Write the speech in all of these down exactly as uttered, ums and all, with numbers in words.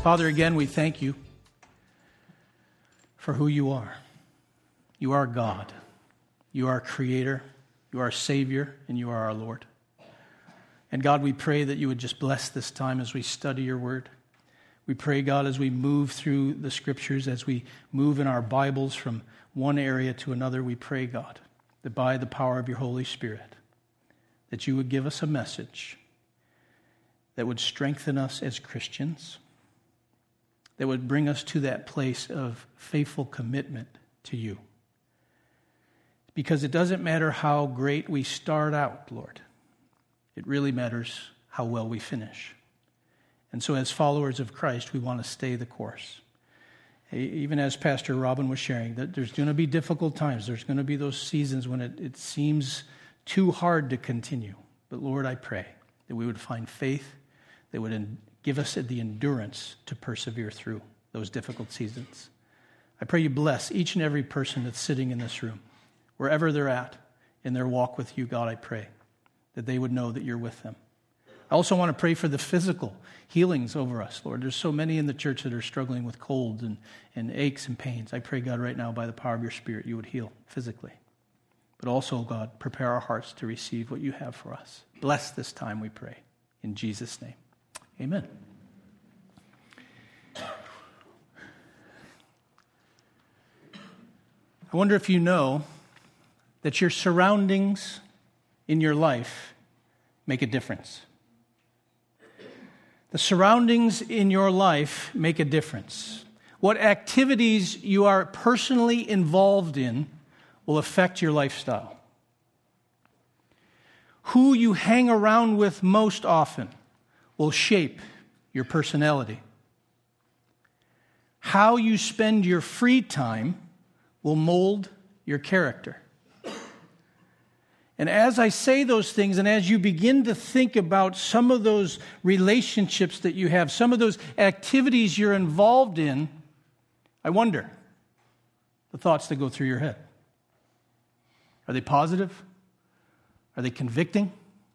Father, again, we thank you for who you are. You are God. You are Creator. You are Savior, and you are our Lord. And God, we pray that you would just bless this time as we study your word. We pray, God, as we move through the scriptures, as we move in our Bibles from one area to another, we pray, God, that by the power of your Holy Spirit, that you would give us a message that would strengthen us as Christians, that would bring us to that place of faithful commitment to you. Because it doesn't matter how great we start out, Lord. It really matters how well we finish. And so as followers of Christ, we want to stay the course. Even as Pastor Robin was sharing, that there's going to be difficult times. There's going to be those seasons when it, it seems too hard to continue. But Lord, I pray that we would find faith that would en- give us the endurance to persevere through those difficult seasons. I pray you bless each and every person that's sitting in this room, wherever they're at in their walk with you, God, I pray that they would know that you're with them. I also want to pray for the physical healings over us, Lord. There's so many in the church that are struggling with colds and, and aches and pains. I pray, God, right now, by the power of your Spirit, you would heal physically. But also, God, prepare our hearts to receive what you have for us. Bless this time, we pray. In Jesus' name, amen. I wonder if you know that your surroundings in your life make a difference. The surroundings in your life make a difference. What activities you are personally involved in will affect your lifestyle. Who you hang around with most often will shape your personality. How you spend your free time will mold your character. And as I say those things, and as you begin to think about some of those relationships that you have, some of those activities you're involved in, I wonder the thoughts that go through your head. Are they positive? Are they convicting?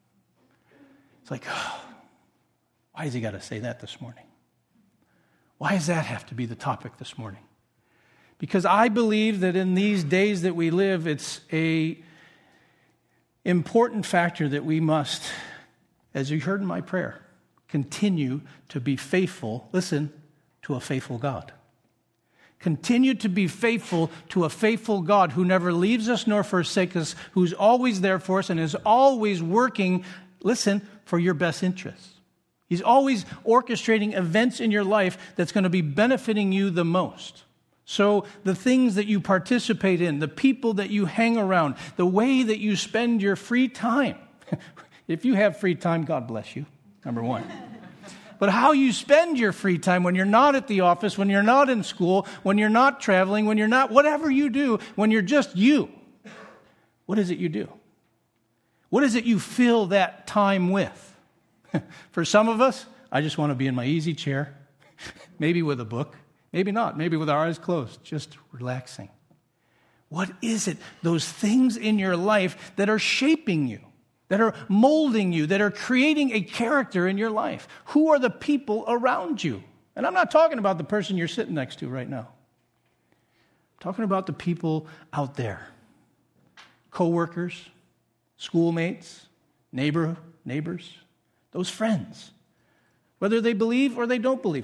It's like, oh, why has he got to say that this morning? Why does that have to be the topic this morning? Because I believe that in these days that we live, it's a important factor that we must, as you heard in my prayer, continue to be faithful, listen, to a faithful God. Continue to be faithful to a faithful God who never leaves us nor forsakes us, who's always there for us and is always working, listen, for your best interests. He's always orchestrating events in your life that's going to be benefiting you the most. So the things that you participate in, the people that you hang around, the way that you spend your free time. If you have free time, God bless you, number one. But how you spend your free time when you're not at the office, when you're not in school, when you're not traveling, when you're not, whatever you do, when you're just you, what is it you do? What is it you fill that time with? For some of us, I just want to be in my easy chair, maybe with a book. Maybe not. Maybe with our eyes closed, just relaxing. What is it? Those things in your life that are shaping you, that are molding you, that are creating a character in your life. Who are the people around you? And I'm not talking about the person you're sitting next to right now. I'm talking about the people out there. Co-workers, schoolmates, neighbor, neighbors, those friends. Whether they believe or they don't believe.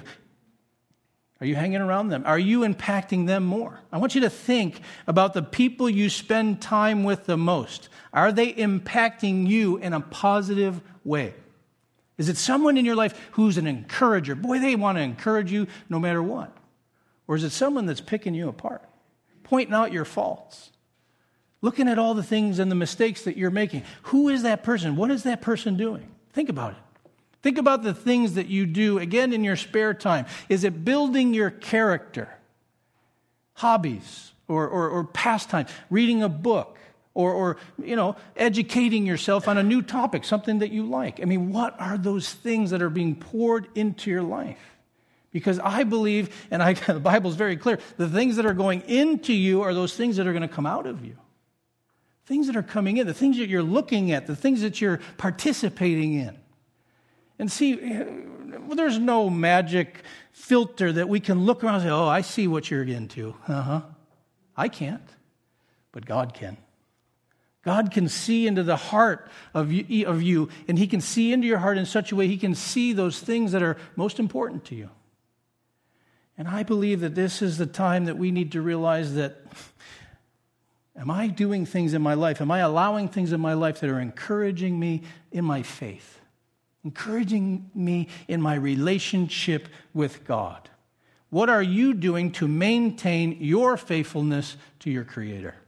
Are you hanging around them? Are you impacting them more? I want you to think about the people you spend time with the most. Are they impacting you in a positive way? Is it someone in your life who's an encourager? Boy, they want to encourage you no matter what. Or is it someone that's picking you apart, pointing out your faults, looking at all the things and the mistakes that you're making? Who is that person? What is that person doing? Think about it. Think about the things that you do, again, in your spare time. Is it building your character? Hobbies or, or, or pastime, reading a book, or, or, you know, educating yourself on a new topic, something that you like. I mean, what are those things that are being poured into your life? Because I believe, and I, the Bible is very clear, the things that are going into you are those things that are going to come out of you. Things that are coming in, the things that you're looking at, the things that you're participating in. And see, there's no magic filter that we can look around and say, oh, I see what you're into. Uh-huh. I can't, but God can. God can see into the heart of you, of you, and he can see into your heart in such a way he can see those things that are most important to you. And I believe that this is the time that we need to realize that, am I doing things in my life? Am I allowing things in my life that are encouraging me in my faith? Encouraging me in my relationship with God? What are you doing to maintain your faithfulness to your Creator?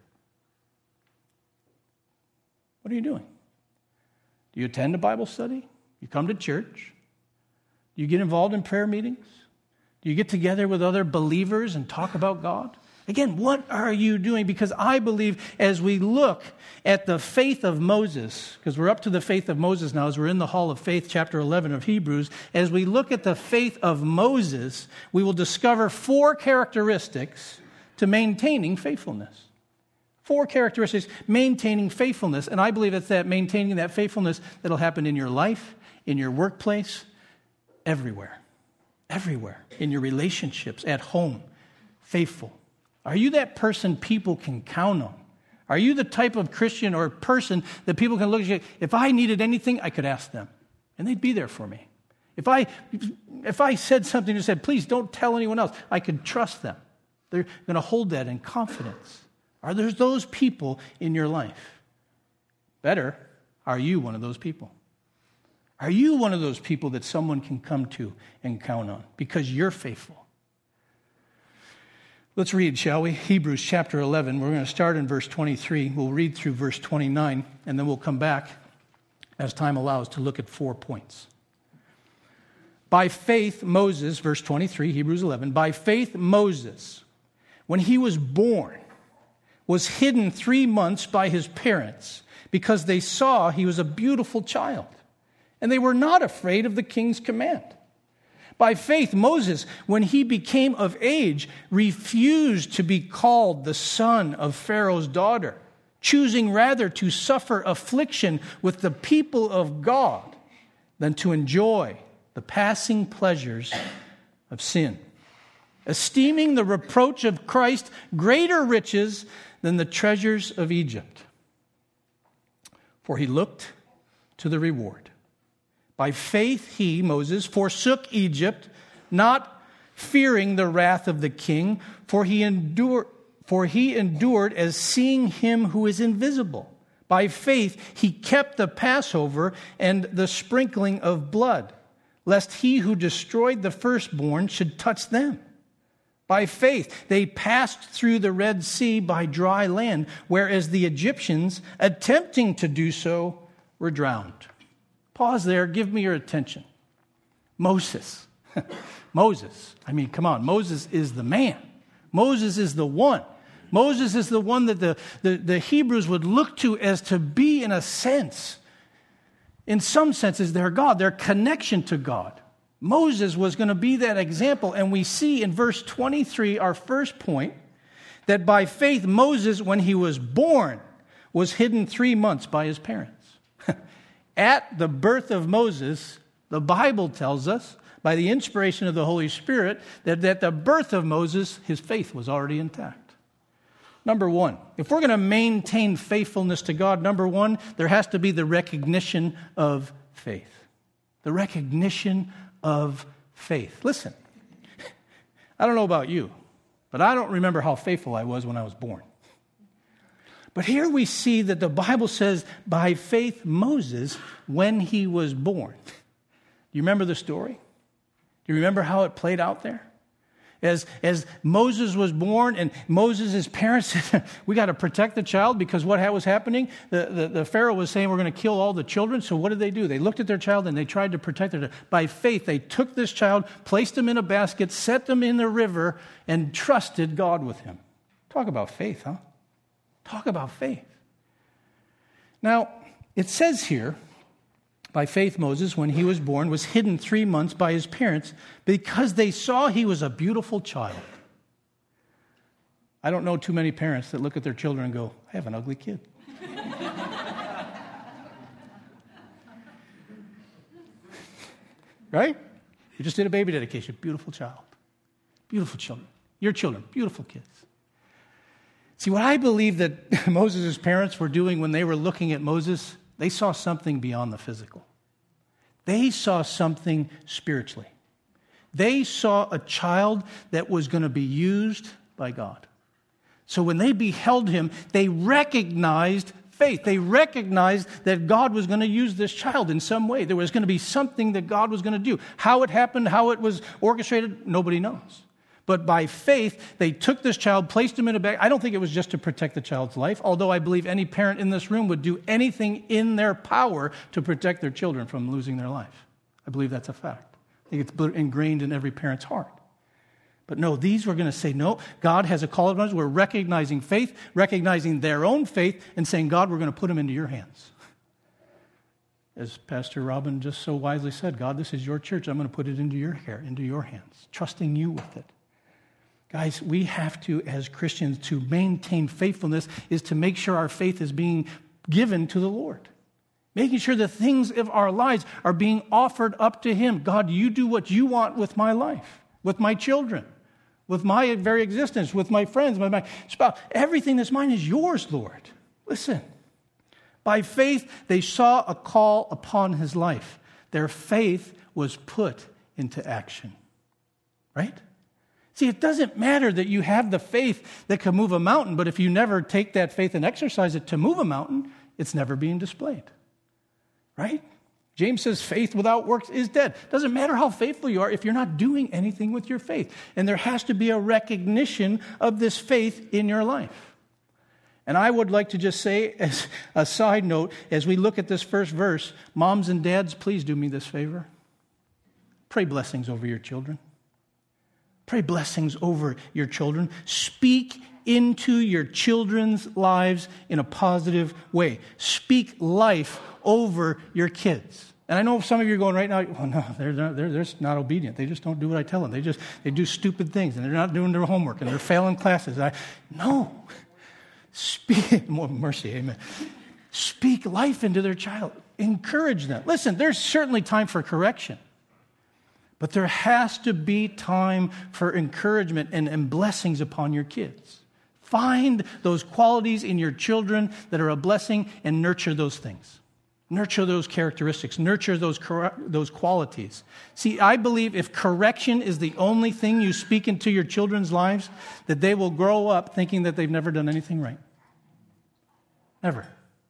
What are you doing? Do you attend a Bible study? You come to church? Do you get involved in prayer meetings? Do you get together with other believers and talk about God? Again, what are you doing? Because I believe as we look at the faith of Moses, because we're up to the faith of Moses now, as we're in the Hall of Faith, chapter eleven of Hebrews, as we look at the faith of Moses, we will discover four characteristics to maintaining faithfulness. Four characteristics maintaining faithfulness. And I believe it's that maintaining that faithfulness that'll happen in your life, in your workplace, everywhere. Everywhere. In your relationships, at home. Faithful. Are you that person people can count on? Are you the type of Christian or person that people can look at you, if I needed anything, I could ask them, and they'd be there for me. If I if I said something and said, please don't tell anyone else, I could trust them. They're going to hold that in confidence. Are there those people in your life? Better, are you one of those people? Are you one of those people that someone can come to and count on because you're faithful? Let's read, shall we? Hebrews chapter eleven. We're going to start in verse twenty-three. We'll read through verse twenty-nine, and then we'll come back, as time allows, to look at four points. By faith, Moses, verse twenty-three, Hebrews eleven, by faith, Moses, when he was born, was hidden three months by his parents because they saw he was a beautiful child, and they were not afraid of the king's command. By faith, Moses, when he became of age, refused to be called the son of Pharaoh's daughter, choosing rather to suffer affliction with the people of God than to enjoy the passing pleasures of sin, esteeming the reproach of Christ greater riches than the treasures of Egypt. For he looked to the reward. By faith he, Moses, forsook Egypt, not fearing the wrath of the king, for he endured, for he endured as seeing him who is invisible. By faith he kept the Passover and the sprinkling of blood, lest he who destroyed the firstborn should touch them. By faith they passed through the Red Sea by dry land, whereas the Egyptians, attempting to do so, were drowned. Pause there. Give me your attention. Moses. Moses. I mean, come on. Moses is the man. Moses is the one. Moses is the one that the, the, the Hebrews would look to as to be, in a sense, in some senses, their God, their connection to God. Moses was going to be that example. And we see in verse twenty-three, our first point, that by faith Moses, when he was born, was hidden three months by his parents. At the birth of Moses, the Bible tells us, by the inspiration of the Holy Spirit, that at the birth of Moses, his faith was already intact. Number one, if we're going to maintain faithfulness to God, number one, there has to be the recognition of faith. The recognition of faith. Listen, I don't know about you, but I don't remember how faithful I was when I was born. But here we see that the Bible says, by faith Moses, when he was born. Do you remember the story? Do you remember how it played out there? As, as Moses was born and Moses' parents said, we got to protect the child because what was happening? The, the, the Pharaoh was saying we're going to kill all the children. So what did they do? They looked at their child and they tried to protect it. By faith, they took this child, placed him in a basket, set them in the river, and trusted God with him. Talk about faith, huh? Talk about faith. Now, it says here, by faith Moses, when he was born, was hidden three months by his parents because they saw he was a beautiful child. I don't know too many parents that look at their children and go, I have an ugly kid. Right? We just did a baby dedication. Beautiful child. Beautiful children. Your children. Beautiful kids. See, what I believe that Moses' parents were doing when they were looking at Moses, they saw something beyond the physical. They saw something spiritually. They saw a child that was going to be used by God. So when they beheld him, they recognized faith. They recognized that God was going to use this child in some way. There was going to be something that God was going to do. How it happened, how it was orchestrated, nobody knows. But by faith, they took this child, placed him in a bag. I don't think it was just to protect the child's life, although I believe any parent in this room would do anything in their power to protect their children from losing their life. I believe that's a fact. I think it's ingrained in every parent's heart. But no, these were going to say, no, God has a call upon us. We're recognizing faith, recognizing their own faith, and saying, God, we're going to put them into your hands. As Pastor Robin just so wisely said, God, this is your church. I'm going to put it into your care, into your hands, trusting you with it. Guys, we have to, as Christians, to maintain faithfulness is to make sure our faith is being given to the Lord. Making sure the things of our lives are being offered up to him. God, you do what you want with my life, with my children, with my very existence, with my friends, with my spouse. Everything that's mine is yours, Lord. Listen. By faith, they saw a call upon his life. Their faith was put into action. Right? See, it doesn't matter that you have the faith that can move a mountain, but if you never take that faith and exercise it to move a mountain, it's never being displayed. Right? James says faith without works is dead. Doesn't matter how faithful you are if you're not doing anything with your faith. And there has to be a recognition of this faith in your life. And I would like to just say, as a side note, as we look at this first verse, moms and dads, please do me this favor. Pray blessings over your children. Pray blessings over your children. Speak into your children's lives in a positive way. Speak life over your kids. And I know some of you are going right now, oh no, they're not, they're, they're not obedient. They just don't do what I tell them. They just they do stupid things, and they're not doing their homework, and they're failing classes. I, no. Speak, more mercy, amen. Speak life into their child. Encourage them. Listen, there's certainly time for correction. But there has to be time for encouragement and, and blessings upon your kids. Find those qualities in your children that are a blessing and nurture those things. Nurture those characteristics. Nurture those, those qualities. See, I believe if correction is the only thing you speak into your children's lives, that they will grow up thinking that they've never done anything right. Never.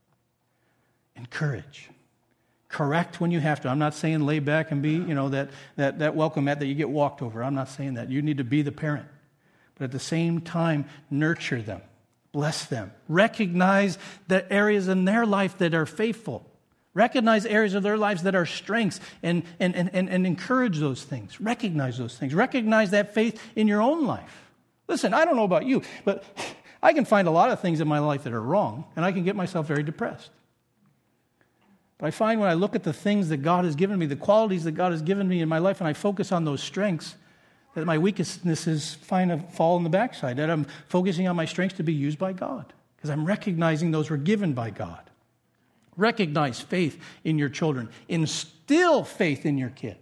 Encourage. Correct when you have to. I'm not saying lay back and be, you know, that, that, that welcome mat that you get walked over. I'm not saying that. You need to be the parent. But at the same time, nurture them. Bless them. Recognize the areas in their life that are faithful. Recognize areas of their lives that are strengths and, and, and, and, and encourage those things. Recognize those things. Recognize that faith in your own life. Listen, I don't know about you, but I can find a lot of things in my life that are wrong, and I can get myself very depressed. But I find when I look at the things that God has given me, the qualities that God has given me in my life, and I focus on those strengths, that my weaknesses find a fall in the backside, that I'm focusing on my strengths to be used by God, because I'm recognizing those were given by God. Recognize faith in your children. Instill faith in your kids.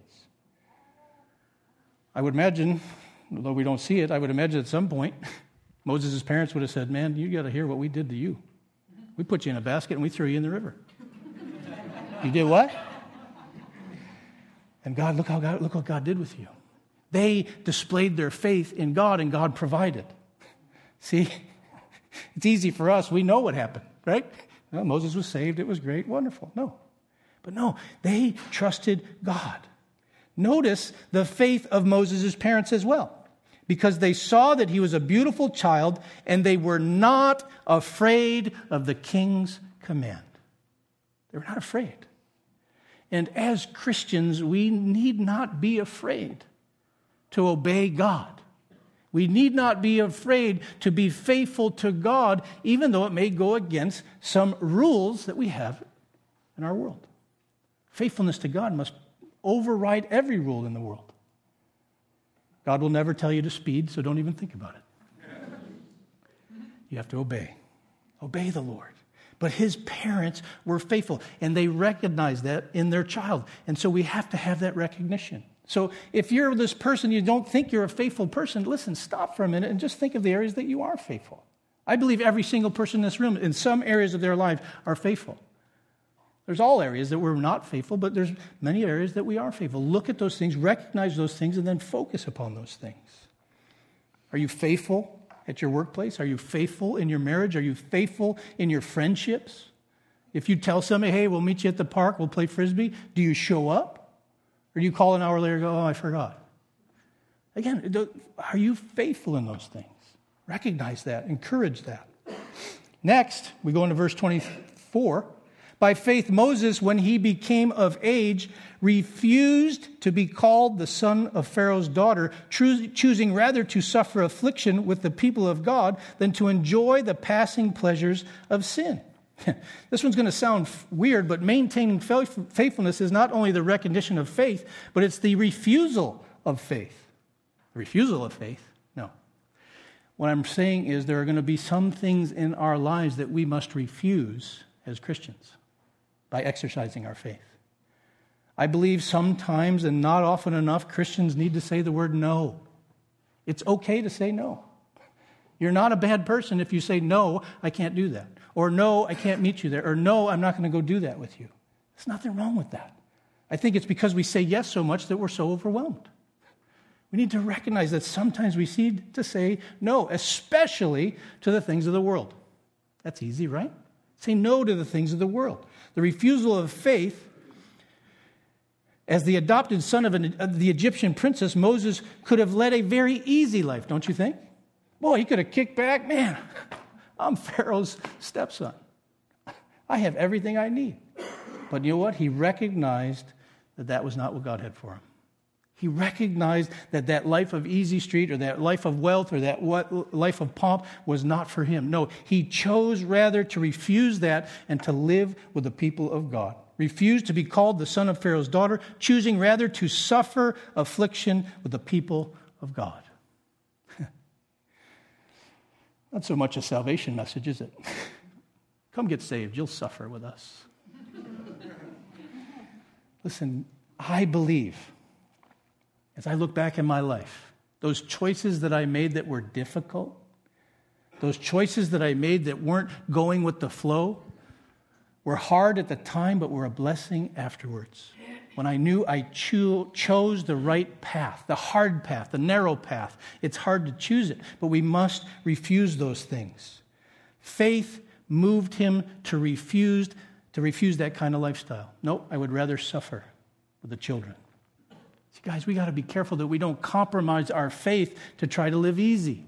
I would imagine, although we don't see it, I would imagine at some point, Moses' parents would have said, man, you got to hear what we did to you. We put you in a basket and we threw you in the river. You did what? And God, look how God, look what God did with you. They displayed their faith in God, and God provided. See, it's easy for us. We know what happened, right? Well, Moses was saved. It was great, wonderful. No. But no, they trusted God. Notice the faith of Moses' parents as well, because they saw that he was a beautiful child, and they were not afraid of the king's command. They were not afraid. And as Christians, we need not be afraid to obey God. We need not be afraid to be faithful to God, even though it may go against some rules that we have in our world. Faithfulness to God must override every rule in the world. God will never tell you to speed, so don't even think about it. You have to obey. Obey the Lord. But his parents were faithful, and they recognized that in their child. And so we have to have that recognition. So if you're this person, you don't think you're a faithful person, listen, stop for a minute and just think of the areas that you are faithful. I believe every single person in this room, in some areas of their life, are faithful. There's all areas that we're not faithful, but there's many areas that we are faithful. Look at those things, recognize those things, and then focus upon those things. Are you faithful at your workplace? Are you faithful in your marriage? Are you faithful in your friendships? If you tell somebody, hey, we'll meet you at the park, we'll play Frisbee, do you show up? Or do you call an hour later and go, oh, I forgot? Again, are you faithful in those things? Recognize that. Encourage that. Next, we go into verse twenty-four. By faith, Moses, when he became of age, refused to be called the son of Pharaoh's daughter, choosing rather to suffer affliction with the people of God than to enjoy the passing pleasures of sin. This one's going to sound weird, but maintaining faithfulness is not only the recognition of faith, but it's the refusal of faith. The refusal of faith? No. What I'm saying is there are going to be some things in our lives that we must refuse as Christians by exercising our faith. I believe sometimes, and not often enough, Christians need to say the word no. It's okay to say no. You're not a bad person if you say, no, I can't do that. Or no, I can't meet you there. Or no, I'm not going to go do that with you. There's nothing wrong with that. I think it's because we say yes so much that we're so overwhelmed. We need to recognize that sometimes we need to say no, especially to the things of the world. That's easy, right? Say no to the things of the world. The refusal of faith, as the adopted son of, an, of the Egyptian princess, Moses could have led a very easy life, don't you think? Boy, he could have kicked back. Man, I'm Pharaoh's stepson. I have everything I need. But you know what? He recognized that that was not what God had for him. He recognized that that life of easy street or that life of wealth or that life of pomp was not for him. No, he chose rather to refuse that and to live with the people of God. Refused to be called the son of Pharaoh's daughter, choosing rather to suffer affliction with the people of God. Not so much a salvation message, is it? Come get saved. You'll suffer with us. Listen, I believe, as I look back in my life, those choices that I made that were difficult, those choices that I made that weren't going with the flow, were hard at the time, but were a blessing afterwards. When I knew I cho- chose the right path, the hard path, the narrow path. It's hard to choose it, but we must refuse those things. Faith moved him to refuse, to refuse that kind of lifestyle. No, I would rather suffer with the children. See, guys, we got to be careful that we don't compromise our faith to try to live easy.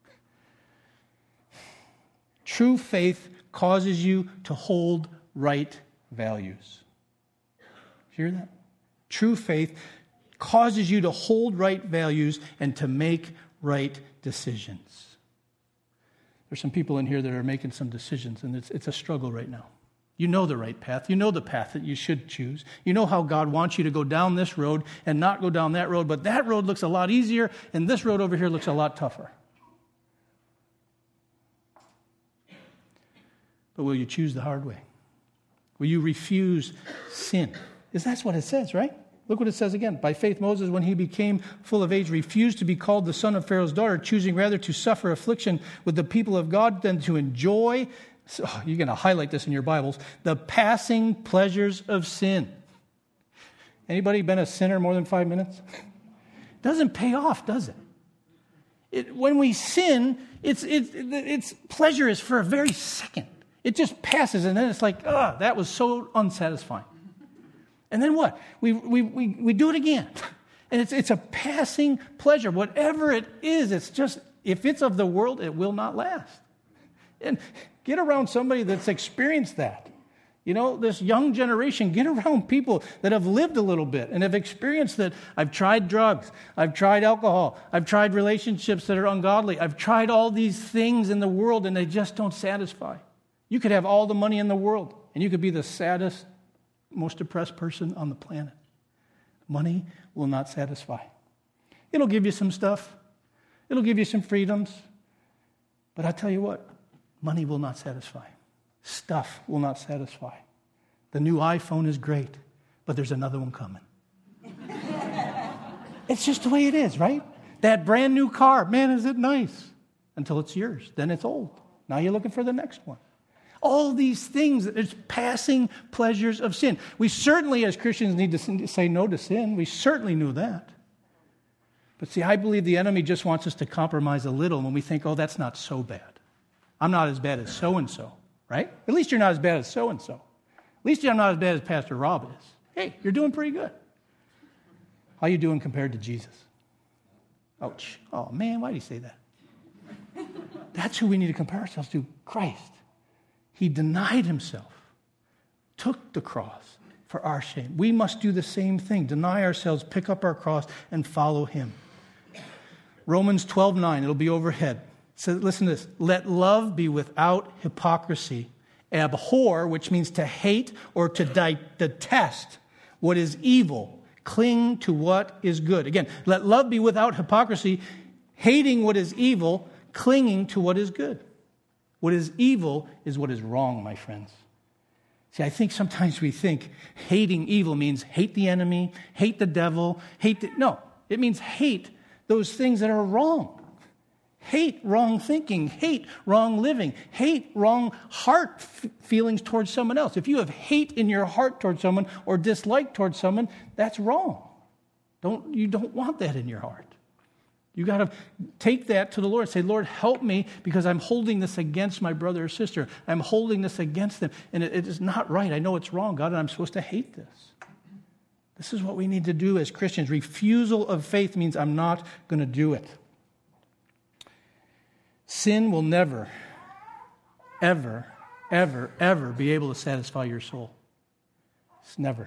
True faith causes you to hold right values. Did you hear that? True faith causes you to hold right values and to make right decisions. There's some people in here that are making some decisions, and it's, it's a struggle right now. You know the right path. You know the path that you should choose. You know how God wants you to go down this road and not go down that road, but that road looks a lot easier, and this road over here looks a lot tougher. But will you choose the hard way? Will you refuse sin? Because that's what it says, right? Look what it says again. By faith, Moses, when he became full of age, refused to be called the son of Pharaoh's daughter, choosing rather to suffer affliction with the people of God than to enjoy, so you're going to highlight this in your Bibles, the passing pleasures of sin. Anybody been a sinner more than five minutes? It doesn't pay off, does it? It when we sin, it's, it's, it's pleasure is for a very second. It just passes, and then it's like, ah, that was so unsatisfying. And then what? We we we we do it again. And it's it's a passing pleasure. Whatever it is, it's just, if it's of the world, it will not last. And get around somebody that's experienced that. You know, this young generation, get around people that have lived a little bit and have experienced that. I've tried drugs. I've tried alcohol. I've tried relationships that are ungodly. I've tried all these things in the world, and they just don't satisfy. You could have all the money in the world, and you could be the saddest, most depressed person on the planet. Money will not satisfy. It'll give you some stuff. It'll give you some freedoms. But I tell you what, money will not satisfy. Stuff will not satisfy. The new iPhone is great, but there's another one coming. It's just the way it is, right? That brand new car, man, is it nice? Until it's yours. Then it's old. Now you're looking for the next one. All these things, it's passing pleasures of sin. We certainly, as Christians, need to say no to sin. We certainly knew that. But see, I believe the enemy just wants us to compromise a little when we think, oh, that's not so bad. I'm not as bad as so-and-so, right? At least you're not as bad as so-and-so. At least I'm not as bad as Pastor Rob is. Hey, you're doing pretty good. How you doing compared to Jesus? Ouch. Oh, man, why do you say that? That's who we need to compare ourselves to, Christ. He denied himself, took the cross for our shame. We must do the same thing. Deny ourselves, pick up our cross, and follow him. Romans twelve nine, it'll be overhead. So listen to this. Let love be without hypocrisy. Abhor, which means to hate or to di- detest what is evil. Cling to what is good. Again, let love be without hypocrisy, hating what is evil, clinging to what is good. What is evil is what is wrong, my friends. See, I think sometimes we think hating evil means hate the enemy, hate the devil, hate the... No, it means hate those things that are wrong. Hate wrong thinking, hate wrong living, hate wrong heart f- feelings towards someone else. If you have hate in your heart towards someone or dislike towards someone, that's wrong. Don't, you don't want that in your heart. You got to take that to the Lord. Say, Lord, help me because I'm holding this against my brother or sister. I'm holding this against them. And it, it is not right. I know it's wrong, God, and I'm supposed to hate this. This is what we need to do as Christians. Refusal of faith means I'm not going to do it. Sin will never, ever, ever, ever be able to satisfy your soul. It's never.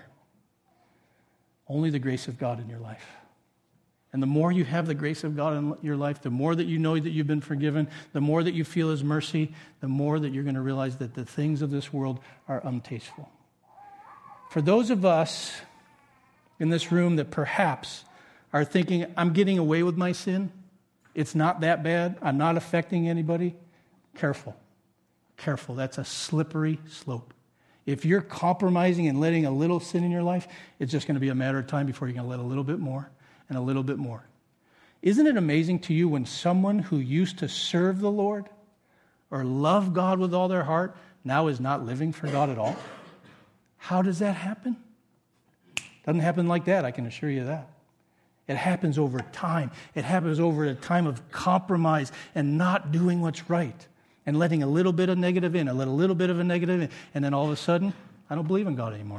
Only the grace of God in your life. And the more you have the grace of God in your life, the more that you know that you've been forgiven, the more that you feel his mercy, the more that you're going to realize that the things of this world are untasteful. For those of us in this room that perhaps are thinking, I'm getting away with my sin, it's not that bad, I'm not affecting anybody, careful. Careful, that's a slippery slope. If you're compromising and letting a little sin in your life, it's just going to be a matter of time before you're going to let a little bit more and a little bit more. Isn't it amazing to you when someone who used to serve the Lord or love God with all their heart now is not living for God at all? How does that happen? Doesn't happen like that, I can assure you that. It happens over time. It happens over a time of compromise and not doing what's right and letting a little bit of negative in, a little, little bit of a negative in, and then all of a sudden, I don't believe in God anymore.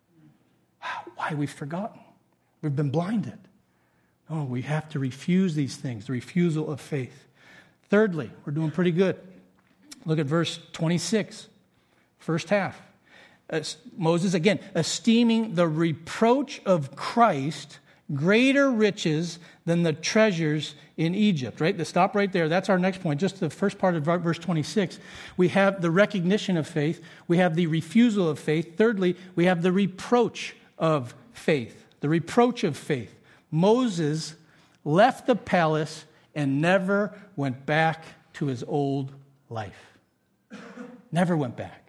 Why? We've forgotten. We've been blinded. Oh, we have to refuse these things, the refusal of faith. Thirdly, we're doing pretty good. Look at verse twenty-six, first half. As Moses, again, esteeming the reproach of Christ greater riches than the treasures in Egypt, right? To stop right there. That's our next point. Just the first part of verse twenty-six. We have the recognition of faith. We have the refusal of faith. Thirdly, we have the reproach of faith. The reproach of faith. Moses left the palace and never went back to his old life. Never went back.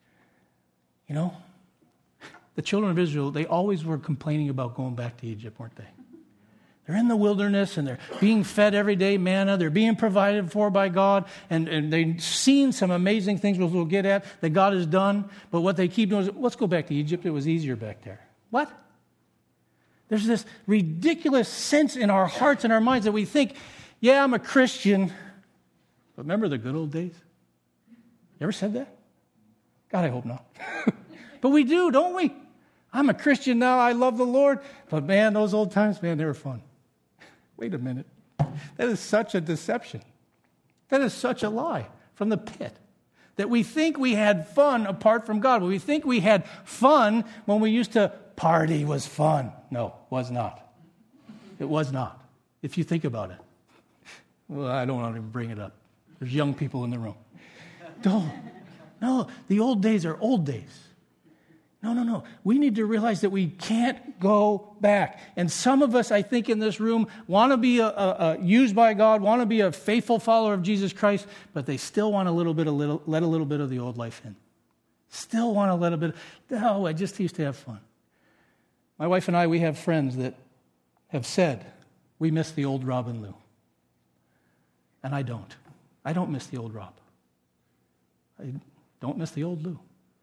You know? The children of Israel, they always were complaining about going back to Egypt, weren't they? They're in the wilderness and they're being fed every day manna. They're being provided for by God. And, and they've seen some amazing things which we'll get at that God has done. But what they keep doing is, let's go back to Egypt. It was easier back there. What? There's this ridiculous sense in our hearts and our minds that we think, yeah, I'm a Christian. But remember the good old days? You ever said that? God, I hope not. But we do, don't we? I'm a Christian now. I love the Lord. But man, those old times, man, they were fun. Wait a minute. That is such a deception. That is such a lie from the pit. That we think we had fun apart from God. We think we had fun when we used to party was fun. No, was not. It was not. If you think about it. Well, I don't want to even bring it up. There's young people in the room. Don't. No, the old days are old days. No, no, no. We need to realize that we can't go back. And some of us, I think, in this room want to be a, a, a used by God, want to be a faithful follower of Jesus Christ, but they still want a little bit, a little, let a little bit of the old life in. Still want to let a bit. No, I just used to have fun. My wife and I, we have friends that have said we miss the old Rob and Lou. And I don't. I don't miss the old Rob. I don't miss the old Lou.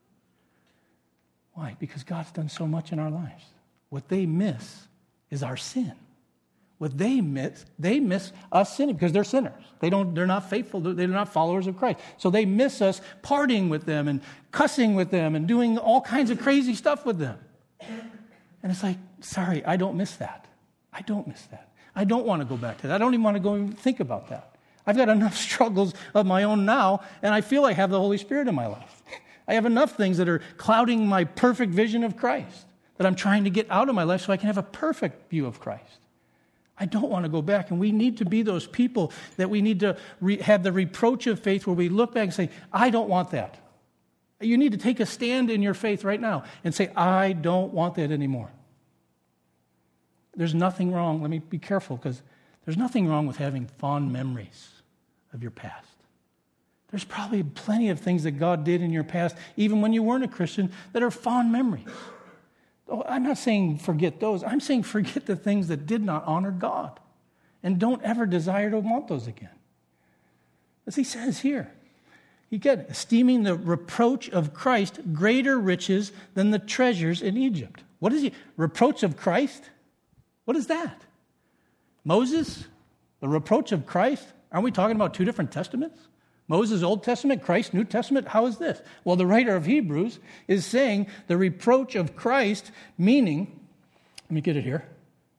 Why? Because God's done so much in our lives. What they miss is our sin. What they miss, they miss us sinning because they're sinners. They don't, they're not faithful. They're not followers of Christ. So they miss us partying with them and cussing with them and doing all kinds of crazy stuff with them. And it's like, sorry, I don't miss that. I don't miss that. I don't want to go back to that. I don't even want to go and think about that. I've got enough struggles of my own now, and I feel I have the Holy Spirit in my life. I have enough things that are clouding my perfect vision of Christ that I'm trying to get out of my life so I can have a perfect view of Christ. I don't want to go back, and we need to be those people that we need to re- have the reproach of faith where we look back and say, I don't want that. You need to take a stand in your faith right now and say, I don't want that anymore. There's nothing wrong. Let me be careful because there's nothing wrong with having fond memories of your past. There's probably plenty of things that God did in your past, even when you weren't a Christian, that are fond memories. Oh, I'm not saying forget those. I'm saying forget the things that did not honor God. And don't ever desire to want those again. As he says here, he get esteeming the reproach of Christ greater riches than the treasures in Egypt. What is he? Reproach of Christ? What is that? Moses? The reproach of Christ? Aren't we talking about two different testaments? Moses, Old Testament, Christ, New Testament. How is this? Well, the writer of Hebrews is saying the reproach of Christ, meaning, let me get it here,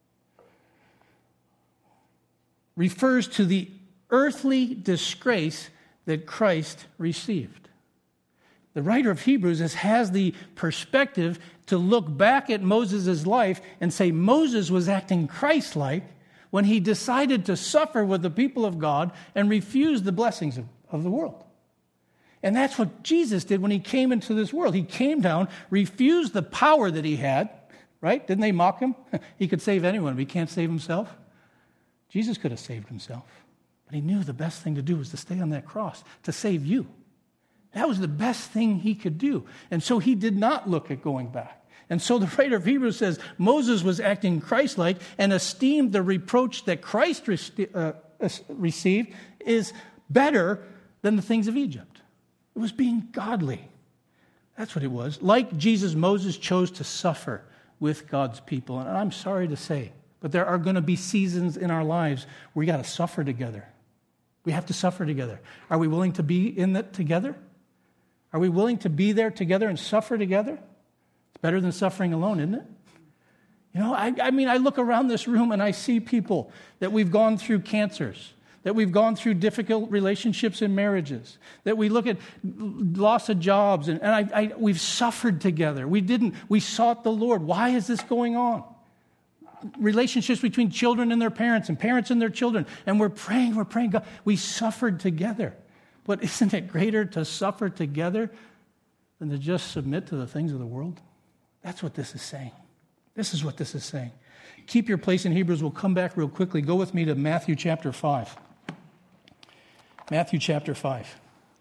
refers to the earthly disgrace that Christ received. The writer of Hebrews is, has the perspective to look back at Moses' life and say Moses was acting Christ-like when he decided to suffer with the people of God and refuse the blessings of, of the world. And that's what Jesus did when he came into this world. He came down, refused the power that he had, right? Didn't they mock him? He could save anyone, but he can't save himself. Jesus could have saved himself. But he knew the best thing to do was to stay on that cross, to save you. That was the best thing he could do. And so he did not look at going back. And so the writer of Hebrews says Moses was acting Christ-like and esteemed the reproach that Christ re- uh, received is better than the things of Egypt. It was being godly. That's what it was. Like Jesus, Moses chose to suffer with God's people. And I'm sorry to say, but there are going to be seasons in our lives where we got to suffer together. We have to suffer together. Are we willing to be in that together? Are we willing to be there together and suffer together? It's better than suffering alone, isn't it? You know, I, I mean, I look around this room and I see people that we've gone through cancers, that we've gone through difficult relationships in marriages, that we look at loss of jobs, and, and I, I, we've suffered together. We didn't, we sought the Lord. Why is this going on? Relationships between children and their parents and parents and their children, and we're praying, we're praying, God, we suffered together. But isn't it greater to suffer together than to just submit to the things of the world? That's what this is saying. This is what this is saying. Keep your place in Hebrews. We'll come back real quickly. Go with me to Matthew chapter five. Matthew chapter five.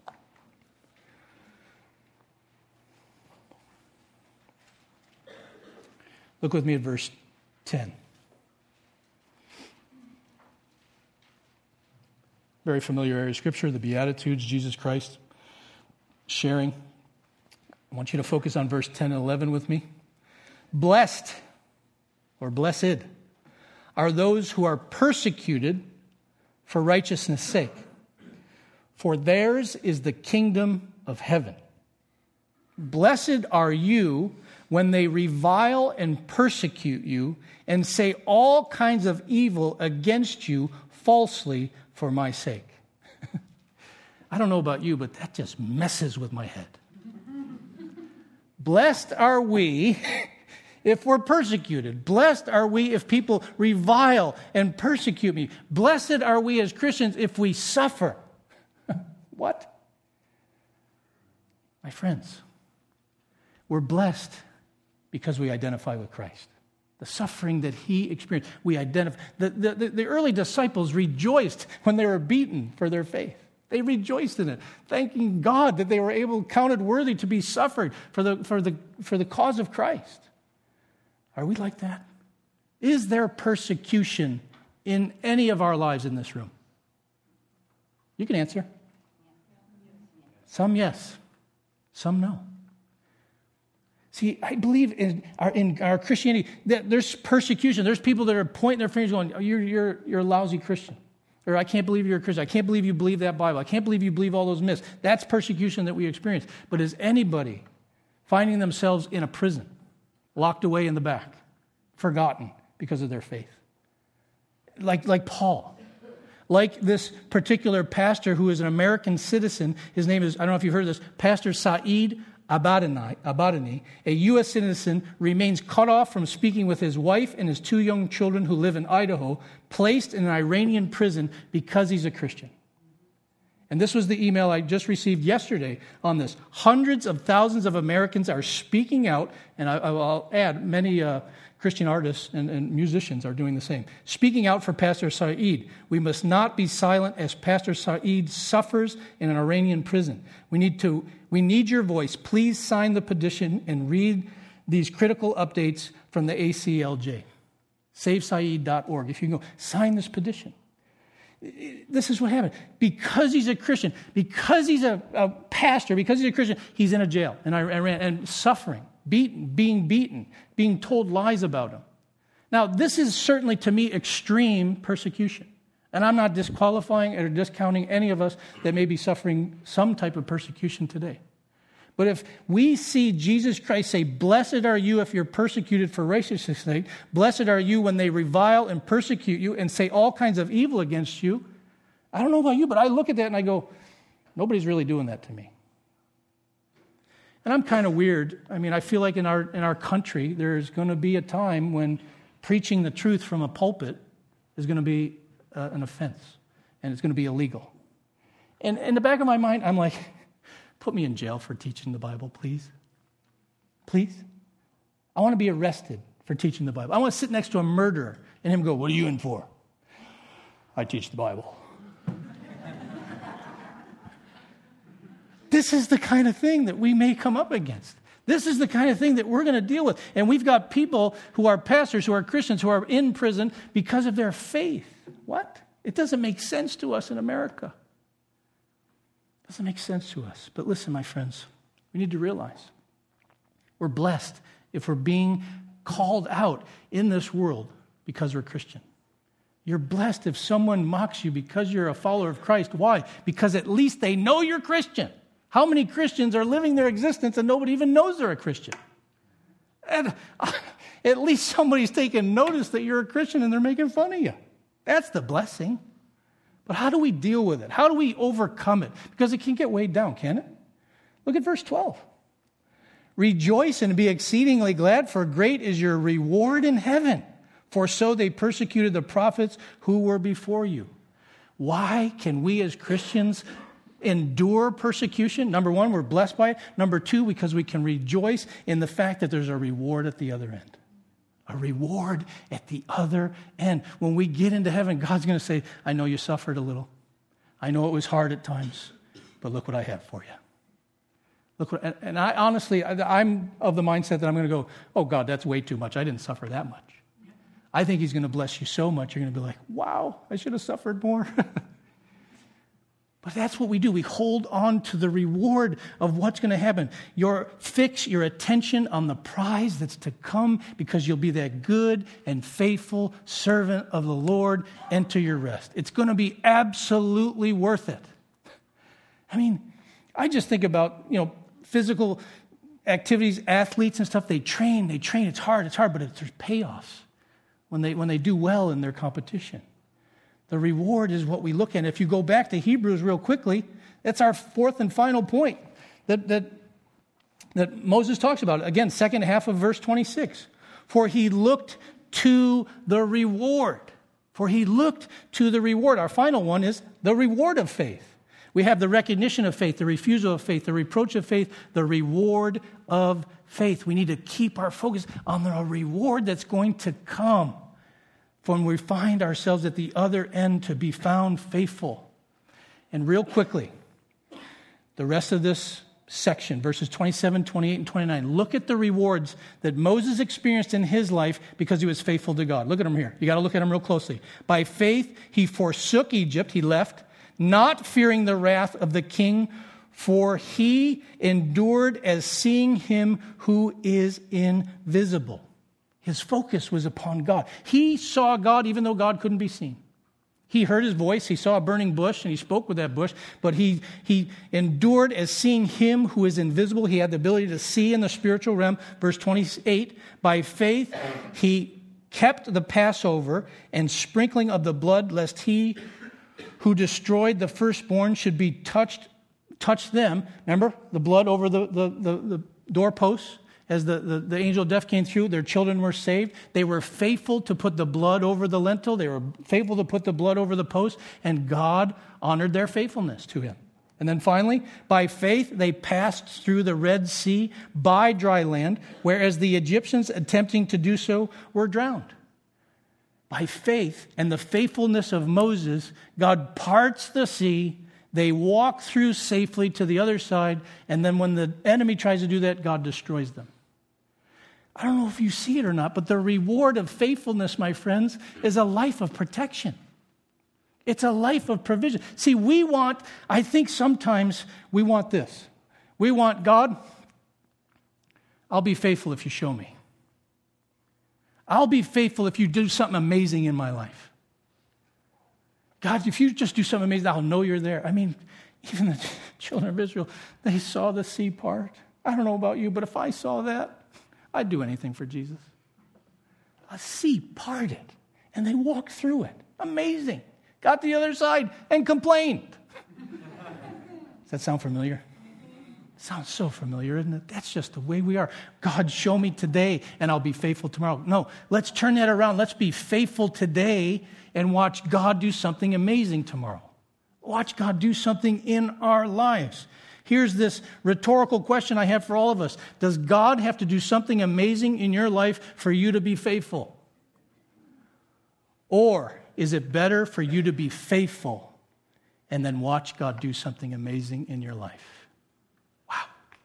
Look with me at verse ten. Very familiar area of Scripture, the Beatitudes, Jesus Christ sharing. I want you to focus on verse ten and eleven with me. Blessed, or blessed, are those who are persecuted for righteousness' sake, for theirs is the kingdom of heaven. Blessed are you when they revile and persecute you and say all kinds of evil against you falsely for my sake. I don't know about you, but that just messes with my head. Blessed are we if we're persecuted. Blessed are we if people revile and persecute me. Blessed are we as Christians if we suffer. What? My friends, we're blessed because we identify with Christ. The suffering that he experienced, we identify. The, the, the early disciples rejoiced when they were beaten for their faith. They rejoiced in it, thanking God that they were able, counted worthy to be suffered for the, for the, for the cause of Christ. Are we like that? Is there persecution in any of our lives in this room? You can answer. Some yes, some no. See, I believe in our, in our Christianity that there's persecution. There's people that are pointing their fingers going, oh, you're, you're, you're a lousy Christian. Or I can't believe you're a Christian. I can't believe you believe that Bible. I can't believe you believe all those myths. That's persecution that we experience. But is anybody finding themselves in a prison, locked away in the back, forgotten because of their faith? Like, like Paul. Like this particular pastor who is an American citizen. His name is, I don't know if you've heard of this, Pastor Saeed Abadani, Abadani, a U S citizen, remains cut off from speaking with his wife and his two young children who live in Idaho, placed in an Iranian prison because he's a Christian. And this was the email I just received yesterday on this. Hundreds of thousands of Americans are speaking out, and I, I'll add many uh, Christian artists and, and musicians are doing the same. Speaking out for Pastor Saeed. We must not be silent as Pastor Saeed suffers in an Iranian prison. We need to. We need your voice. Please sign the petition and read these critical updates from the A C L J. save saeed dot org. If you can go, sign this petition. This is what happened. Because he's a Christian, because he's a, a pastor, because he's a Christian, he's in a jail in Iran and suffering, beaten, being beaten, being told lies about him. Now, this is certainly, to me, extreme persecution. And I'm not disqualifying or discounting any of us that may be suffering some type of persecution today. But if we see Jesus Christ say, blessed are you if you're persecuted for righteousness' sake, blessed are you when they revile and persecute you and say all kinds of evil against you, I don't know about you, but I look at that and I go, nobody's really doing that to me. And I'm kind of weird. I mean, I feel like in our in our country, there's going to be a time when preaching the truth from a pulpit is going to be uh, an offense, and it's going to be illegal. And in the back of my mind, I'm like, put me in jail for teaching the Bible, please. Please. I want to be arrested for teaching the Bible. I want to sit next to a murderer and him go, what are you in for? I teach the Bible. This is the kind of thing that we may come up against. This is the kind of thing that we're going to deal with. And we've got people who are pastors, who are Christians, who are in prison because of their faith. What? It doesn't make sense to us in America. It doesn't make sense to us. But listen, my friends, we need to realize we're blessed if we're being called out in this world because we're Christian. You're blessed if someone mocks you because you're a follower of Christ. Why? Because at least they know you're Christian. How many Christians are living their existence and nobody even knows they're a Christian? And uh, at least somebody's taking notice that you're a Christian and they're making fun of you. That's the blessing. But how do we deal with it? How do we overcome it? Because it can get weighed down, can it? Look at verse twelve. Rejoice and be exceedingly glad, for great is your reward in heaven. For so they persecuted the prophets who were before you. Why can we as Christians endure persecution? Number one, we're blessed by it. Number two, because we can rejoice in the fact that there's a reward at the other end. A reward at the other end. When we get into heaven, God's going to say, I know you suffered a little. I know it was hard at times, but look what I have for you. Look what, and I honestly, I'm of the mindset that I'm going to go, oh God, that's way too much. I didn't suffer that much. I think he's going to bless you so much, you're going to be like, wow, I should have suffered more. But that's what we do. We hold on to the reward of what's going to happen. Your fix your attention on the prize that's to come, because you'll be that good and faithful servant of the Lord. Enter your rest. It's going to be absolutely worth it. I mean, I just think about, you know, physical activities, athletes and stuff. They train, they train. It's hard, it's hard, but it's, there's payoffs when they when they do well in their competition. The reward is what we look at. If you go back to Hebrews real quickly, that's our fourth and final point that, that, that Moses talks about. Again, second half of verse twenty-six. For he looked to the reward. For he looked to the reward. Our final one is the reward of faith. We have the recognition of faith, the refusal of faith, the reproach of faith, the reward of faith. We need to keep our focus on the reward that's going to come when we find ourselves at the other end, to be found faithful. And real quickly, the rest of this section, verses twenty-seven, twenty-eight, and twenty-nine. Look at the rewards that Moses experienced in his life because he was faithful to God. Look at them here. You got to look at them real closely. By faith, he forsook Egypt, he left, not fearing the wrath of the king, for he endured as seeing him who is invisible. His focus was upon God. He saw God even though God couldn't be seen. He heard his voice, he saw a burning bush, and he spoke with that bush, but he, he endured as seeing him who is invisible. He had the ability to see in the spiritual realm. Verse twenty-eight, by faith he kept the Passover and sprinkling of the blood, lest he who destroyed the firstborn should be touched, touch them. Remember, the blood over the, the, the, the doorposts. As the, the, the angel of death came through, their children were saved. They were faithful to put the blood over the lintel. They were faithful to put the blood over the post. And God honored their faithfulness to him. And then finally, by faith, they passed through the Red Sea by dry land, whereas the Egyptians attempting to do so were drowned. By faith and the faithfulness of Moses, God parts the sea. They walk through safely to the other side. And then when the enemy tries to do that, God destroys them. I don't know if you see it or not, but the reward of faithfulness, my friends, is a life of protection. It's a life of provision. See, we want, I think sometimes we want this. We want, God, I'll be faithful if you show me. I'll be faithful if you do something amazing in my life. God, if you just do something amazing, I'll know you're there. I mean, even the children of Israel, they saw the sea part. I don't know about you, but if I saw that, I'd do anything for Jesus. A sea parted, and they walked through it. Amazing. Got to the other side and complained. Does that sound familiar? It sounds so familiar, isn't it? That's just the way we are. God, show me today, and I'll be faithful tomorrow. No, let's turn that around. Let's be faithful today and watch God do something amazing tomorrow. Watch God do something in our lives. Here's this rhetorical question I have for all of us. Does God have to do something amazing in your life for you to be faithful? Or is it better for you to be faithful and then watch God do something amazing in your life? Wow.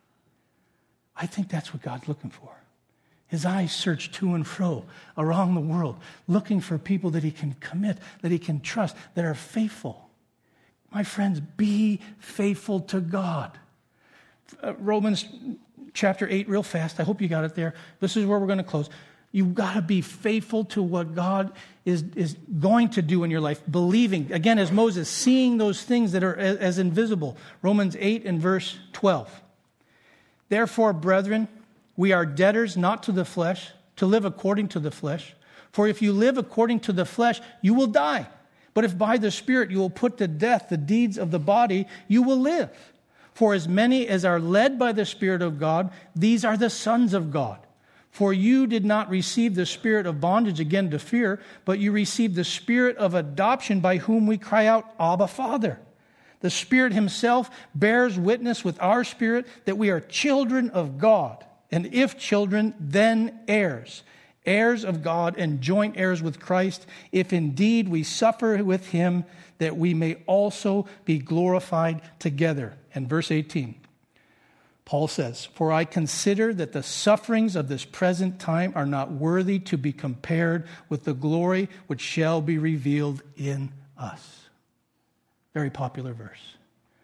I think that's what God's looking for. His eyes search to and fro around the world, looking for people that he can commit, that he can trust, that are faithful. My friends, be faithful to God. Uh, Romans chapter eight, real fast. I hope you got it there. This is where we're going to close. You've got to be faithful to what God is, is going to do in your life. Believing, again, as Moses, seeing those things that are as, as invisible. Romans eight and verse twelve. Therefore, brethren, we are debtors not to the flesh, to live according to the flesh. For if you live according to the flesh, you will die. But if by the Spirit you will put to death the deeds of the body, you will live. For as many as are led by the Spirit of God, these are the sons of God. For you did not receive the spirit of bondage again to fear, but you received the spirit of adoption by whom we cry out, Abba, Father. The Spirit himself bears witness with our spirit that we are children of God. And if children, then heirs. Heirs of God and joint heirs with Christ, if indeed we suffer with him, that we may also be glorified together. And verse eighteen, Paul says, For I consider that the sufferings of this present time are not worthy to be compared with the glory which shall be revealed in us. Very popular verse.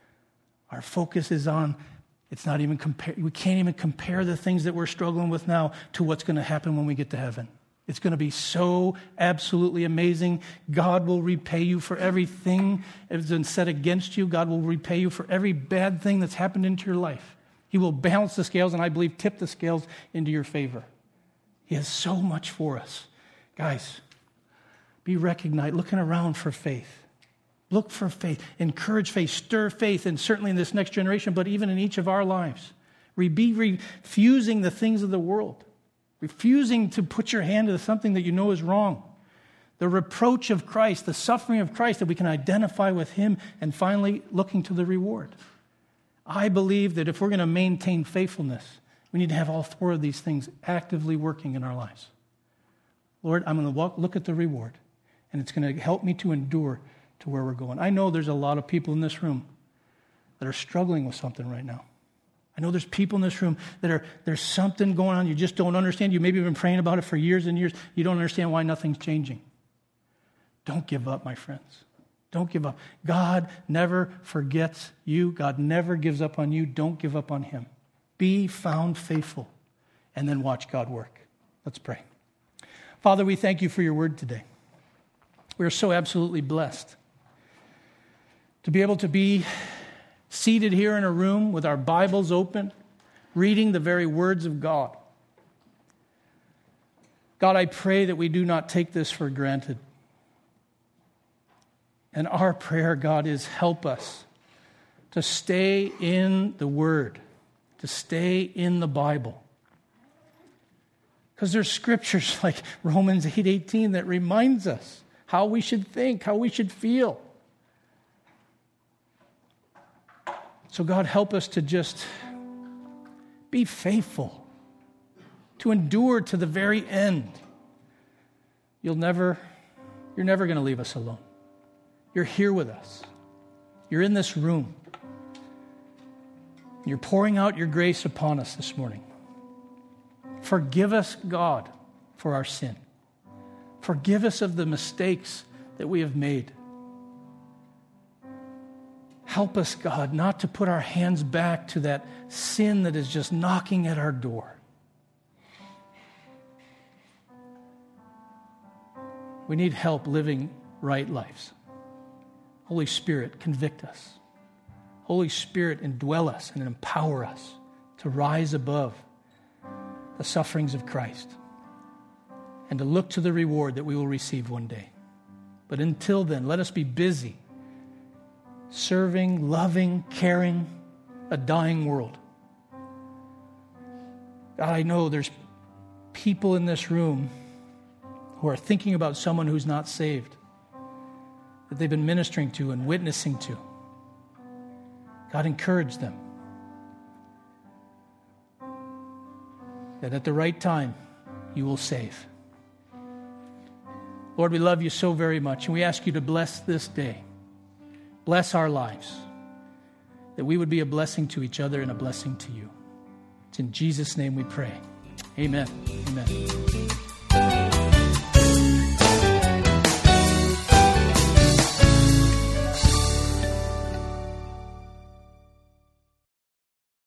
Our focus is on It's not even compare. We can't even compare the things that we're struggling with now to what's going to happen when we get to heaven. It's going to be so absolutely amazing. God will repay you for everything that's been said against you. God will repay you for every bad thing that's happened into your life. He will balance the scales and I believe tip the scales into your favor. He has so much for us. Guys, be recognized, looking around for faith. Look for faith, encourage faith, stir faith, and certainly in this next generation, but even in each of our lives. Be refusing the things of the world, refusing to put your hand to something that you know is wrong. The reproach of Christ, the suffering of Christ, that we can identify with him, and finally looking to the reward. I believe that if we're going to maintain faithfulness, we need to have all four of these things actively working in our lives. Lord, I'm going to walk, look at the reward, and it's going to help me to endure to where we're going. I know there's a lot of people in this room that are struggling with something right now. I know there's people in this room that are, there's something going on you just don't understand. You maybe have been praying about it for years and years. You don't understand why nothing's changing. Don't give up, my friends. Don't give up. God never forgets you. God never gives up on you. Don't give up on him. Be found faithful, and then watch God work. Let's pray. Father, we thank you for your word today. We are so absolutely blessed to be able to be seated here in a room with our Bibles open, reading the very words of God. God, I pray that we do not take this for granted. And our prayer, God, is help us to stay in the Word, to stay in the Bible. Because there's scriptures like Romans eight eighteen that reminds us how we should think, how we should feel. So God, help us to just be faithful, to endure to the very end. You'll never, you're never going to leave us alone. You're here with us. You're in this room. You're pouring out your grace upon us this morning. Forgive us, God, for our sin. Forgive us of the mistakes that we have made. Help us, God, not to put our hands back to that sin that is just knocking at our door. We need help living right lives. Holy Spirit, convict us. Holy Spirit, indwell us and empower us to rise above the sufferings of Christ and to look to the reward that we will receive one day. But until then, let us be busy serving, loving, caring a dying world. God, I know there's people in this room who are thinking about someone who's not saved, that they've been ministering to and witnessing to. God, encourage them that at the right time, you will save. Lord, we love you so very much, and we ask you to bless this day. Bless our lives, that we would be a blessing to each other and a blessing to you. It's in Jesus' name we pray. Amen. Amen.